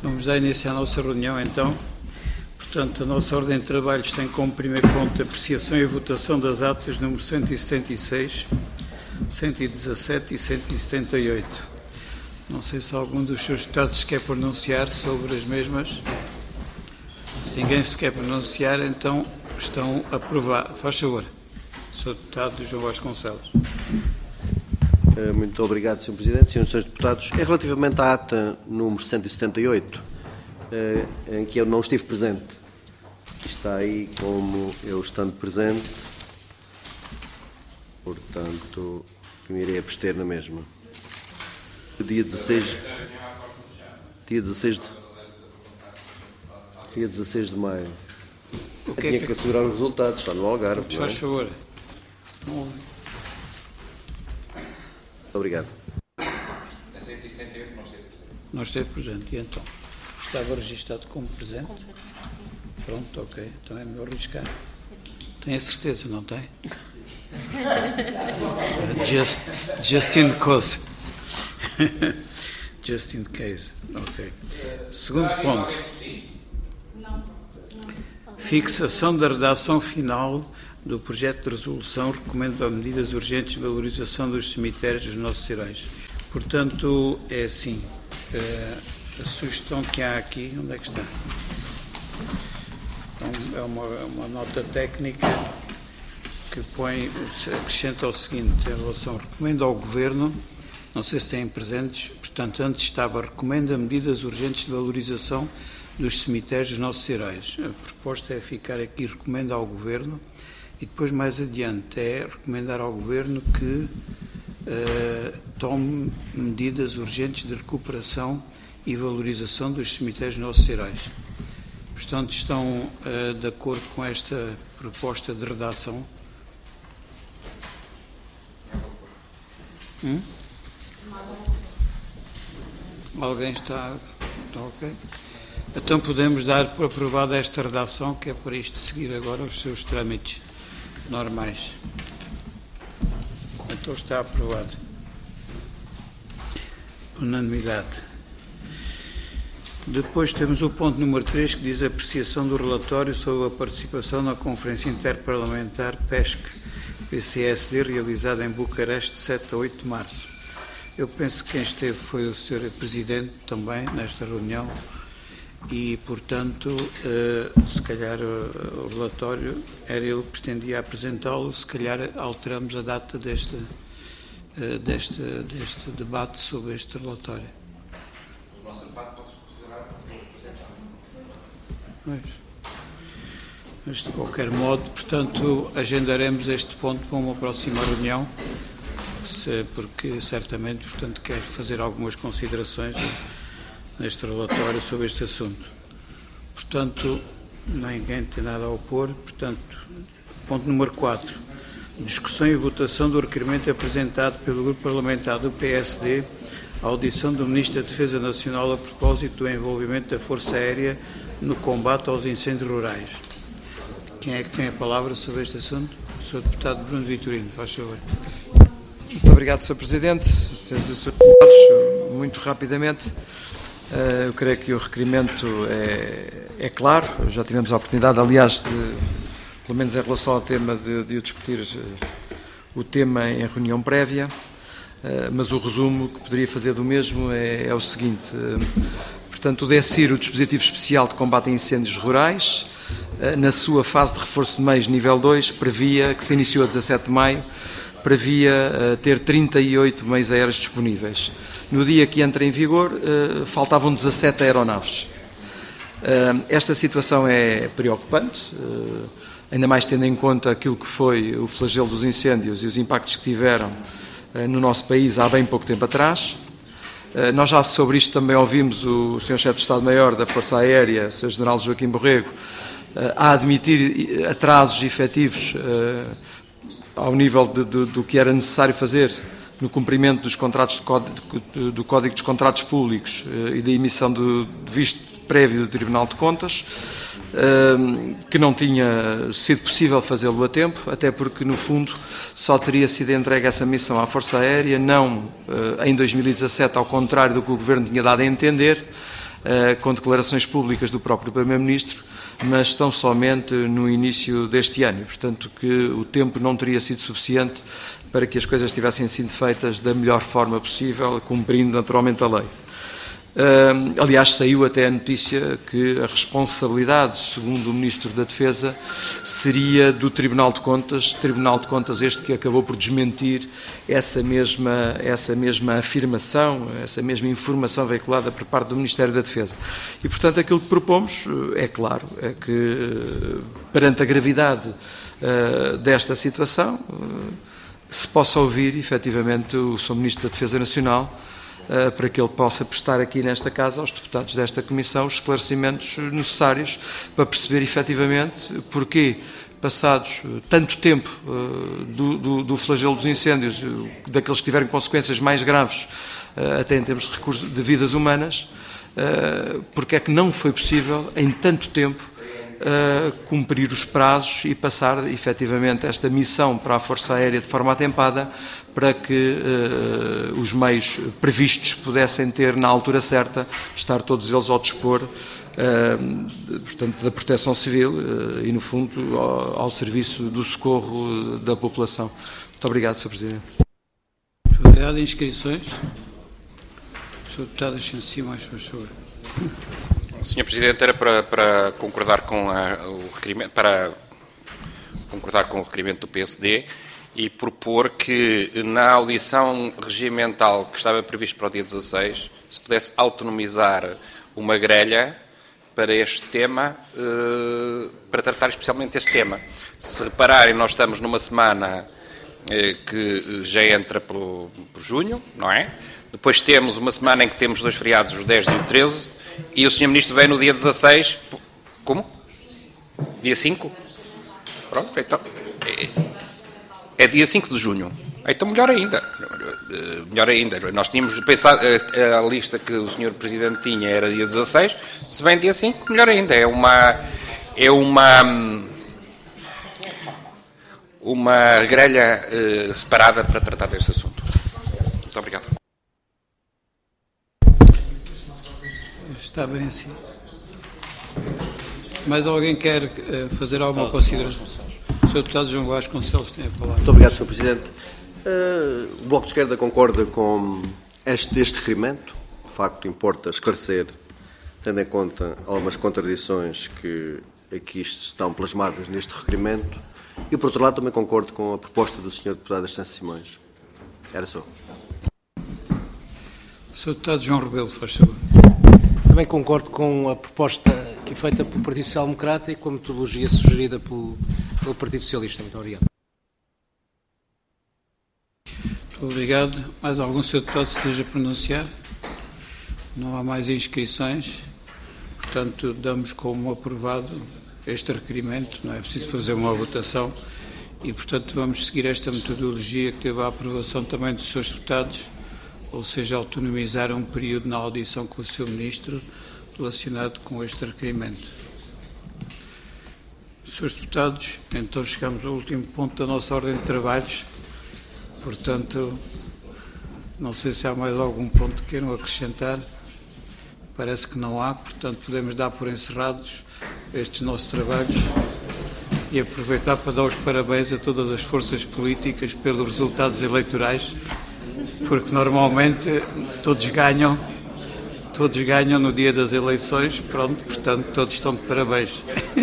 Vamos dar início à nossa reunião, então. Portanto, a nossa ordem de trabalhos tem como primeiro ponto a apreciação e votação das atas número 176, 117 e 178. Não sei se algum dos seus deputados quer pronunciar sobre as mesmas. Se ninguém se quer pronunciar, então estão aprovadas. Faz favor, Sr. Deputado João Vasconcelos. Muito obrigado, Sr. Presidente. Senhores e Srs. Deputados, relativamente à ata número 178, em que eu não estive presente, está aí como eu estando presente, portanto, me irei abster na mesma. Dia 16 de maio. Eu tinha que assegurar os resultados, está no Algarve. Faz favor. Obrigado. A 178 não esteve presente. Não esteve presente. E então? Estava registado como presente? Pronto, ok. Então é melhor arriscar. Tem a certeza, não tem? Just in case. Just in case. Ok. Segundo ponto. Fixação da redação final do projeto de resolução recomendo a medidas urgentes de valorização dos cemitérios dos nossos heróis. Portanto, é assim, a sugestão que há aqui, onde é que está? Então, é uma nota técnica que acrescenta o seguinte, em relação, recomendo ao Governo, não sei se têm presentes, portanto, antes estava, recomenda medidas urgentes de valorização dos cemitérios dos nossos heróis. A proposta é ficar aqui, recomenda ao Governo, e depois, mais adiante, é recomendar ao Governo que tome medidas urgentes de recuperação e valorização dos cemitérios dos nossos heróis. Portanto, estão de acordo com esta proposta de redação? Alguém está ok? Então podemos dar por aprovada esta redação, que é para isto seguir agora os seus trâmites normais. Então está aprovado. Unanimidade. Depois temos o ponto número 3, que diz a apreciação do relatório sobre a participação na Conferência Interparlamentar PESC-PCSD, realizada em Bucareste, de 7 a 8 de março. Eu penso que quem esteve foi o Sr. Presidente também, nesta reunião, e, portanto, se calhar o relatório era ele que pretendia apresentá-lo, se calhar alteramos a data deste debate sobre este relatório. O nosso debate pode-se considerar apresentado. Mas, de qualquer modo, portanto, agendaremos este ponto para uma próxima reunião, porque certamente, portanto, quero fazer algumas considerações neste relatório sobre este assunto. Portanto, ninguém tem nada a opor. Portanto, ponto número 4. Discussão e votação do requerimento apresentado pelo Grupo Parlamentar do PSD à audição do Ministro da Defesa Nacional a propósito do envolvimento da Força Aérea no combate aos incêndios rurais. Quem é que tem a palavra sobre este assunto? O Sr. Deputado Bruno Vitorino, faz favor. Muito obrigado, Sr. Presidente. Senhoras e Srs. Deputados, muito rapidamente, eu creio que o requerimento é claro. Já tivemos a oportunidade, aliás, pelo menos em relação ao tema, de discutir o tema em reunião prévia, mas o resumo que poderia fazer do mesmo é o seguinte. Portanto, o DECIR, o Dispositivo Especial de Combate a Incêndios Rurais, na sua fase de reforço de meios nível 2, previa, que se iniciou a 17 de maio, previa ter 38 meios aéreos disponíveis. No dia que entra em vigor, faltavam 17 aeronaves. Esta situação é preocupante, ainda mais tendo em conta aquilo que foi o flagelo dos incêndios e os impactos que tiveram no nosso país há bem pouco tempo atrás. Nós já sobre isto também ouvimos o Sr. Chefe de Estado-Maior da Força Aérea, Sr. General Joaquim Borrego, a admitir atrasos efetivos ao nível do que era necessário fazer no cumprimento dos contratos do Código dos Contratos Públicos e da emissão de visto prévio do Tribunal de Contas, que não tinha sido possível fazê-lo a tempo, até porque, no fundo, só teria sido entregue essa missão à Força Aérea, não em 2017, ao contrário do que o Governo tinha dado a entender, com declarações públicas do próprio Primeiro-Ministro, mas tão somente no início deste ano. Portanto, que o tempo não teria sido suficiente para que as coisas tivessem sido feitas da melhor forma possível, cumprindo naturalmente a lei. Aliás, saiu até a notícia que a responsabilidade, segundo o Ministro da Defesa, seria do Tribunal de Contas este que acabou por desmentir essa mesma afirmação, essa mesma informação veiculada por parte do Ministério da Defesa. E, portanto, aquilo que propomos, é claro, é que, perante a gravidade desta situação, se possa ouvir, efetivamente, o Sr. Ministro da Defesa Nacional, para que ele possa prestar aqui nesta Casa aos deputados desta Comissão os esclarecimentos necessários para perceber efetivamente porquê, passados tanto tempo do flagelo dos incêndios, daqueles que tiveram consequências mais graves, até em termos de recursos de vidas humanas, porque é que não foi possível, em tanto tempo, cumprir os prazos e passar efetivamente esta missão para a Força Aérea de forma atempada, para que os meios previstos pudessem ter, na altura certa, estar todos eles ao dispor, portanto, da Proteção Civil e, no fundo, ao serviço do socorro da população. Muito obrigado, Sr. Presidente. Muito obrigado. Inscrições. Sr. Deputado Ascencio Simões, por favor. Sr. Presidente, era para concordar com o requerimento, do PSD e propor que na audição regimental que estava previsto para o dia 16 se pudesse autonomizar uma grelha para este tema, para tratar especialmente este tema. Se repararem, nós estamos numa semana que já entra por junho, não é? Depois temos uma semana em que temos 2 feriados, o 10 e o 13, e o Sr. Ministro vem no dia 16. Como? Dia 5? Pronto, então. É dia 5 de junho. Então melhor ainda. Melhor ainda. Nós tínhamos pensado, a lista que o Sr. Presidente tinha era dia 16, se vem dia 5, melhor ainda. É uma grelha separada para tratar deste assunto. Muito obrigado. Está bem assim. Mais alguém quer fazer alguma consideração? O Sr. Deputado João Vasconcelos tem a palavra. Muito obrigado, Sr. Presidente. O Bloco de Esquerda concorda com este requerimento. De facto, importa esclarecer, tendo em conta algumas contradições que aqui estão plasmadas neste requerimento. E, por outro lado, também concordo com a proposta do Sr. Deputado Ascencio Simões. Era só. Sr. Deputado João Rebelo, faz favor. Também concordo com a proposta que é feita pelo Partido Social Democrata e com a metodologia sugerida pelo Partido Socialista. Muito obrigado. Muito obrigado. Mais algum Sr. Deputado se deseja pronunciar? Não há mais inscrições. Portanto, damos como aprovado este requerimento. Não é preciso fazer uma votação. E, portanto, vamos seguir esta metodologia que teve a aprovação também dos Srs. Deputados, ou seja, autonomizar um período na audição com o Sr. Ministro relacionado com este requerimento. Srs. Deputados, então chegamos ao último ponto da nossa ordem de trabalhos. Portanto, não sei se há mais algum ponto que queiram acrescentar. Parece que não há, portanto, podemos dar por encerrados estes nossos trabalhos e aproveitar para dar os parabéns a todas as forças políticas pelos resultados eleitorais, porque normalmente todos ganham no dia das eleições, pronto, portanto todos estão de parabéns.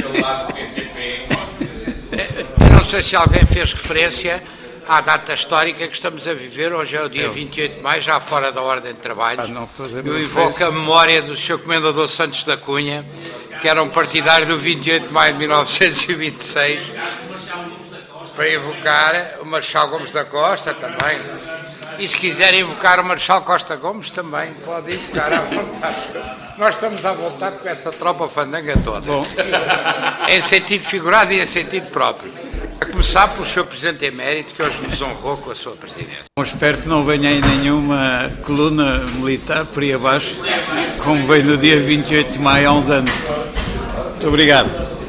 Eu não sei se alguém fez referência à data histórica que estamos a viver, hoje é o dia 28 de maio, já fora da ordem de trabalhos. Eu invoco a memória do Sr. Comendador Santos da Cunha, que era um partidário do 28 de maio de 1926, para invocar o Marechal Gomes da Costa também. E se quiserem invocar o Marechal Costa Gomes, também pode invocar à vontade. Nós estamos à vontade com essa tropa fandanga toda. Bom. Em sentido figurado e em sentido próprio. A começar pelo Sr. Presidente Emérito, que hoje nos honrou com a sua presidência. Bom, espero que não venha aí nenhuma coluna militar por aí abaixo, como veio no dia 28 de maio há uns anos. Muito obrigado.